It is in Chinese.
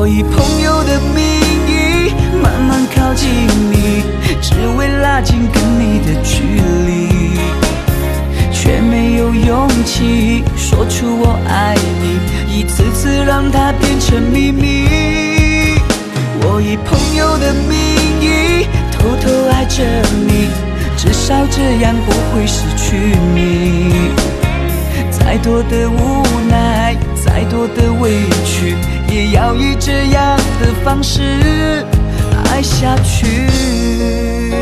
以朋友的名义慢慢靠近你，只为拉近跟你的距离，却没有勇气说出我爱你，一次次让它变成秘密。我以朋友的名义偷偷爱着你，至少这样不会失去你。再多的无奈，再多的委屈，也要以这样的方式爱下去。